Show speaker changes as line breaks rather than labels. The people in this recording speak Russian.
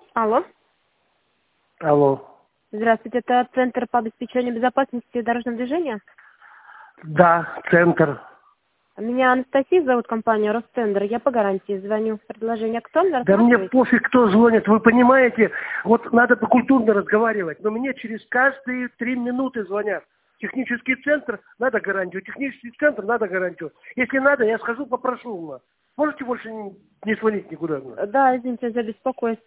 Алло.
Алло.
Здравствуйте, это Центр по обеспечению безопасности дорожного движения?
Да, центр.
Меня Анастасия зовут, компания Ростендер. Я по гарантии звоню. Предложение актуально,
Да мне
рассматриваете?
пофиг, кто звонит, вы понимаете? Вот надо покультурно разговаривать, но мне через каждые 3 минуты звонят. Технический центр, надо гарантию. Технический центр, надо гарантию. Если надо, я схожу, попрошу. Можете больше не звонить никуда?
Да, извините за беспокойство.